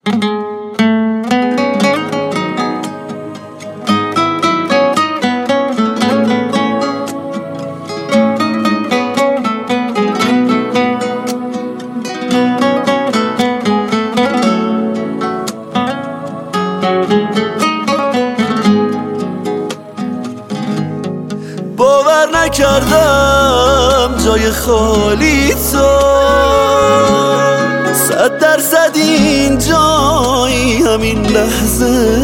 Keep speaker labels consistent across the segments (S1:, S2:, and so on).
S1: باور نکردم جای خالی تو 100% این جایی همین لحظه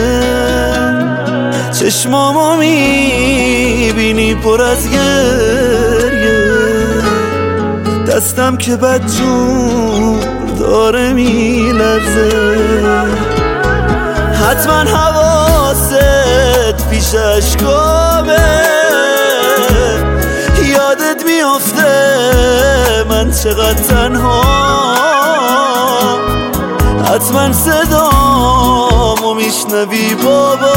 S1: چشمامو میبینی پر از گریه دستم که بدجور داره میلرزه حتما حواست پیش اشکامه یادت میافته من چقدر تنها حتما صدامو میشنوی بابا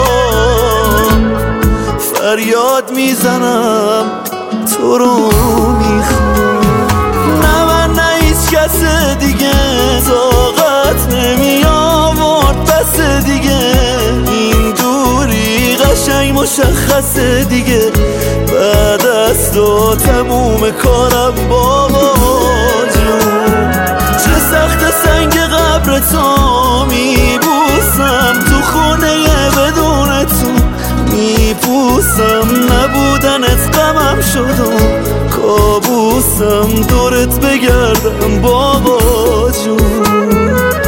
S1: فریاد میزنم تو رو میخوام نه من نه هیچ کس دیگه طاقت نمیآورد بس دیگه این دوری قشنگ مشخصه دیگه بعد از تو تموم کارم بابا جون چه سخت سنگ قبر تو میبوسم تو خونه بدون تو میپوسم نبودنت غمم شد و کابوسم دورت بگردم بابا جون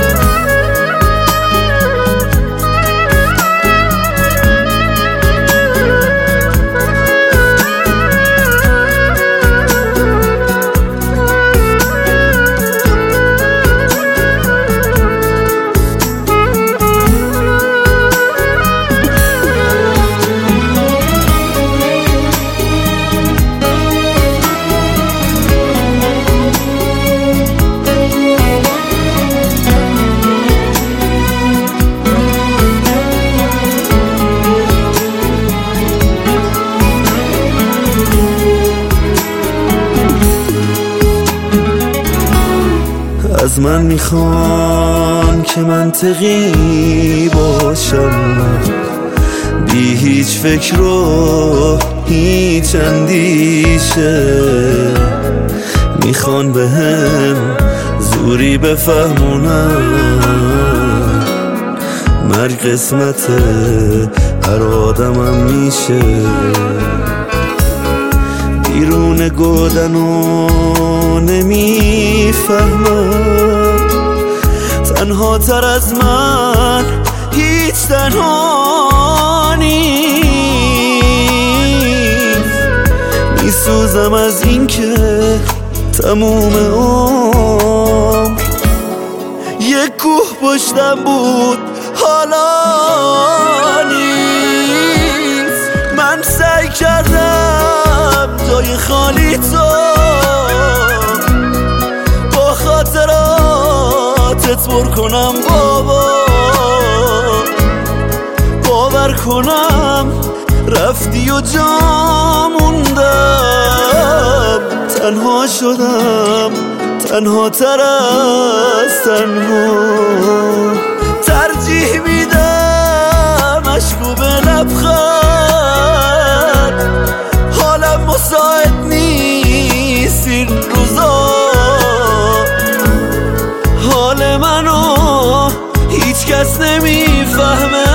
S1: از من میخوان که منطقی باشم بی هیچ فکر و هیچ اندیشه میخوان بهم زوری بفهمونم مرگ قسمت هر آدمم میشه بیرون گودنو نمیفهمم تنها تر از من هیچ تنها نیست میسوزم از این که تموم عمر یک کوه پشتم بود حالا نیست من سعی کردم جای خالی تو با خاطراتت پر کنم بابا باور کنم رفتی و جا موندم تنها شدم تنها تر از تنها ترجیح میدم اشکو به لبخند حالم مساعد نیست این روزا حال منو هیچ کس نمیفهمه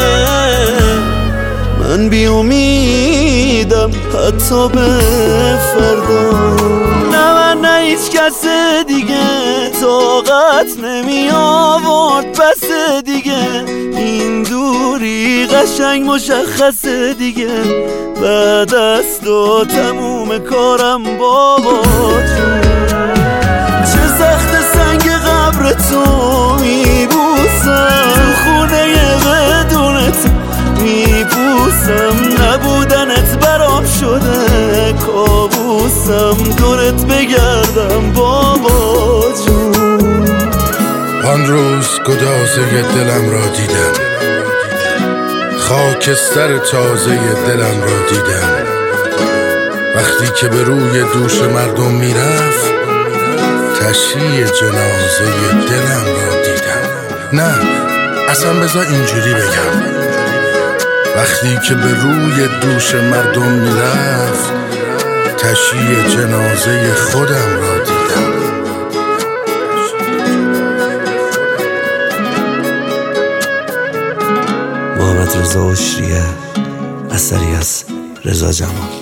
S1: من بی امیدم حتی به فردا نه من نه هیچ کس دیگه طاقت نمی آورد بس دیگه این دوری قشنگ مشخصه دیگه بعد از تو تموم کارم بابا جون چه سخت سنگ قبر تو میبوسم تو خونه بدون تو میبوسم نبودنت برام شده کابوسم دورت بگردم بابا جون
S2: آن روز گدازه دلم را دیدم خاکستر تازه دلم را دیدم وقتی که به روی دوش مردم میرفت تشییع جنازه دلم را دیدم نه اصلا بذار اینجوری بگم، وقتی که به روی دوش مردم میرفت تشییع جنازه خودم را دیدم.
S3: محمد رضا اشریه، اثری از رضا جمال.